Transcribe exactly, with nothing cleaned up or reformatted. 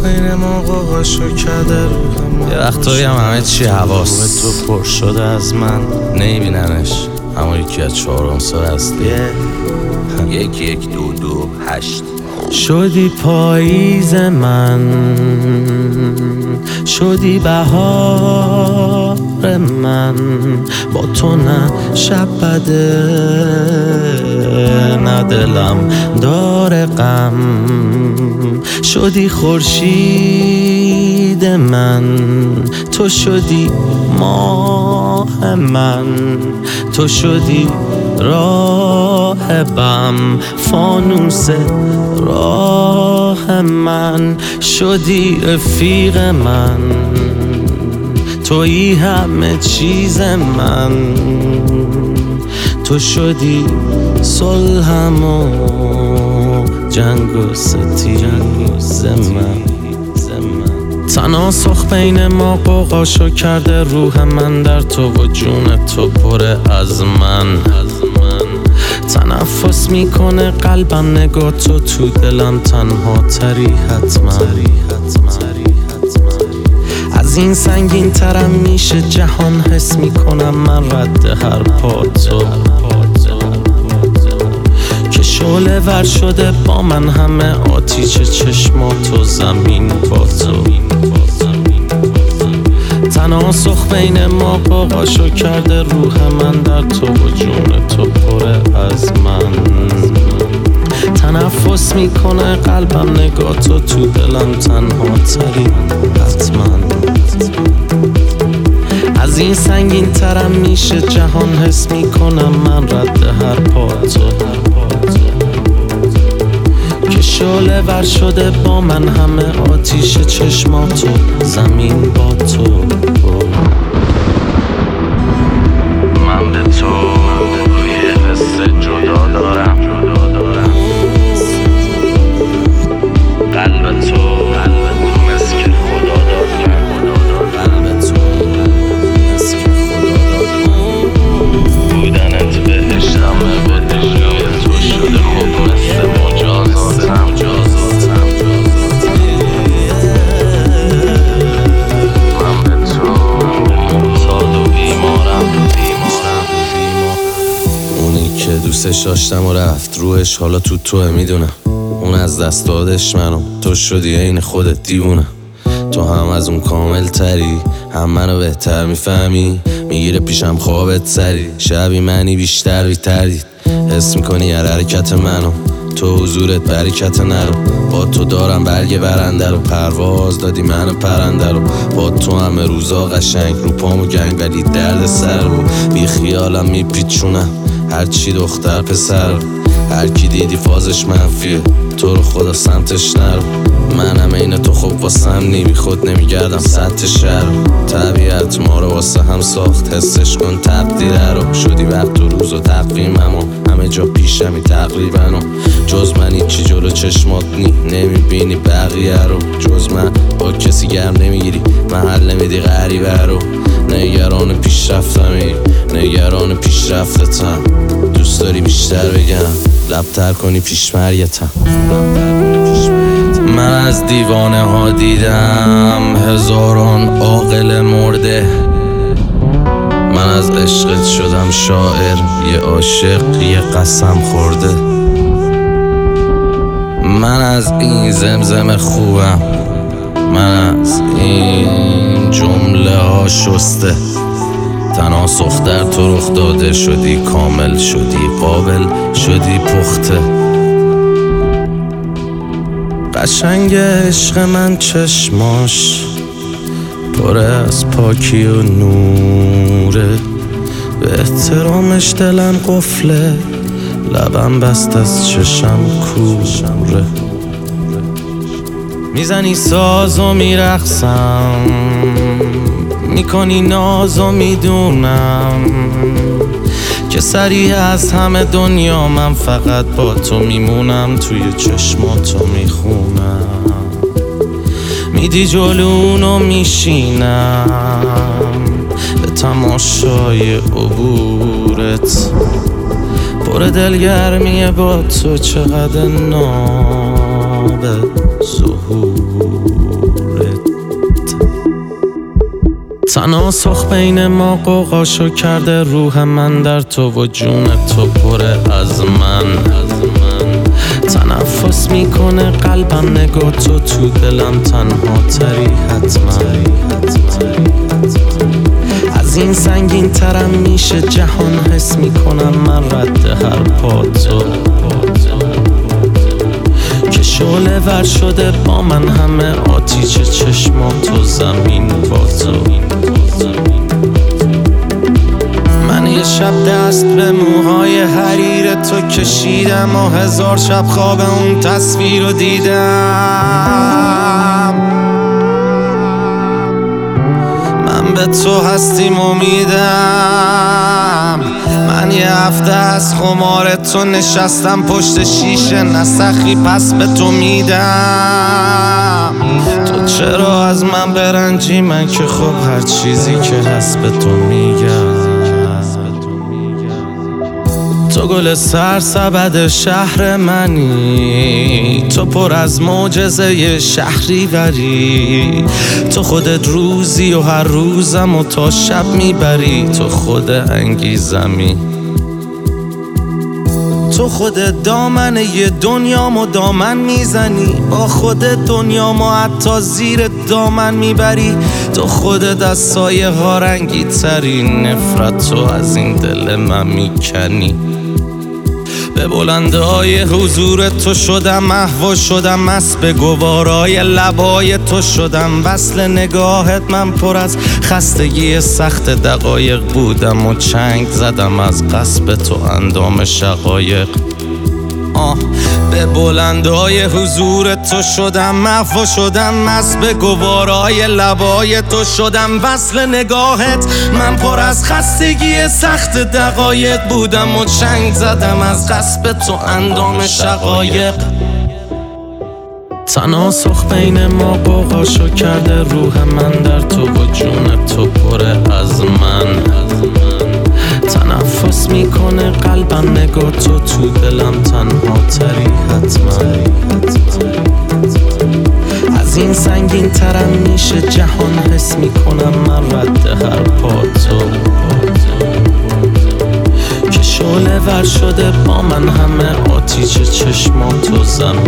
بین ما قاقاشو کرده روح. یه وقتایی هم همه چی حواس تو پر شده از من، نمیبیننش اما یکی از چهارم سال هستی. یک یک دو دو هشت. شدی پاییز من، شدی بهار من، با تو نه شب بده نه دلم داره غم. شدی خورشید من، تو شدی ماه من، تو شدی راهبم، فانوس راه من. شدی رفیق من، تویی همه چیز من، تو شدی صلحم و جنگ و ستیز من. تناسخ بین ما قوقاشو کرده روح من، در تو و جون تو پره از من. تنفس میکنه قلبم نگاه تو تو دلم تنها تری حتما. از این سنگین ترم میشه جهان، حس میکنم من رد هر پا تو. که شعله ور شده با من همه آتیش چشماتو، زمین با تو. تناسخ بین ما قاقاشو کرده روح من، در تو و جون تو پره از من. تنفس میکنه قلبم نگاه تو تو دلم تنها تری حتما. از این سنگین ترم میشه جهان، حس میکنم من رد هر پا تو. که شعله ور شده با من همه آتیش چشماتو، زمین با تو. من به تو یه حس جدا دارم، قلب تو مثل که خدا داد من، قلب تو مثل که خدا داد من. بودنت بهشتمه، بهشتم تو شده خوب مثل مجازاتم. من به تو معتاد و بیمارم. اونی که دوستش داشتم و رفت روحش حالا تو توه، میدونم اون از دست دادش منو، تو شدی عین خودت دیوونه. تو هم از اون کامل تری، هم منو بهتر میفهمی. میگیره پیشم خوابت سری، شبی منی بیشتر بی تردید. حس میکنی هر حرکت منو، تو حضورت برکت نرو. با تو دارم برگ برنده رو، پرواز دادی منو پرنده رو. با تو همه روزا قشنگ، رو پامو گنگ ولی درد سر رو. بی خیالم میپیچونم هرچی دختر پسر. هر کی دیدی فازش منفیه، تو رو خدا سمتش نرو. منم این تو خوب واسم نی، بی خود نمیگردم سطح شهر. طبیعت ما رو واسه هم ساخت، حسش کن تقدیره رو. شدی وقت و روز و تقویمم و همه جا پیشمی تقریبا. و جز من هیچی جلو چشمات نی، نمیبینی بقیه رو. جز من با کسی گرم نمیگیری، محل نمیدی غریبه رو. نگران پیشرفتمی، نگران پیشرفتتم. دوست داری بیشتر بگم، لبتر کنی پیشمریتم. من از دیوانه ها دیدم هزاران عاقل مرده. من از عشقت شدم شاعر، یه عاشق یه قسم خورده. من از این زمزم خوبم، من از این جمله ها شسته. تناسخ در تو رخ داده، شدی کامل، شدی قابل، شدی پخته. قشنگ عشق من چشماش پر از پاکی و نوره. به احترامش دلم قفله، لبم بست از چشم کوره. میزنی ساز و میرقصم، میکنی ناز و میدونم که سریع از همه دنیا من فقط با تو میمونم. توی چشماتو میخونم، میدی جلونو میشینم به تماشای عبورت. پر دلگرمیه با تو، چقدر ناب ظهور. تناسخ بین ما قوقاشو کرده، روح من در تو و جون تو پره از من. تنفس میکنه قلبم نگاه تو، تو دلم تنها تری حتما. از این سنگین ترم میشه جهان، حس میکنم من رد هر پا تو. که شعله ور شده با من همه آتیش چشمات و زمین با تو. من یه شب دست به موهای حریر تو کشیدم و هزار شب خواب اون تصویر رو دیدم. من به تو هستیم امیدم. من یه هفته از خمار تو نشستم پشت شیشه، نسخی پس به تو میدم. تو چرا از من برنجی؟ من که خب هر چیزی که هست به تو میگم. تو گل سرسبد شهر منی، تو پر از معجزه شهری وری. تو خودت روزی و هر روزم و تا شب میبری. تو خود انگیزمی، تو خودت دامن یه دنیامو دامن میزنی. با خودت دنیامو حتی زیر دامن میبری. تو خودت از سایه ها رنگی تری، نفرت تو از این دل من میکنی. به بلنده های حضور تو شدم محو شدم، مست به گوارای لبای تو شدم. وصل نگاهت من پر از خستگی سخت دقایق بودم و چنگ زدم از قصب تو اندام شقایق. آه به بلندای حضور تو شدم محو شدم، مست به گوارای لبای تو شدم. وصل نگاهت من پر از خستگی سخت دقایق بودم و چنگ زدم از قصب تو اندام شقایق. تناسخ بین ما قوقاشو کرده، روح من در تو و جون تو پره از من. تنفس میکنه قلبم نگاه تو، تو دلم تنها تری حتما. از این سنگین ترم میشه جهان، حس میکنم من رد هر پا تو. که شعله ور شده با من همه آتیش چشمات و زمین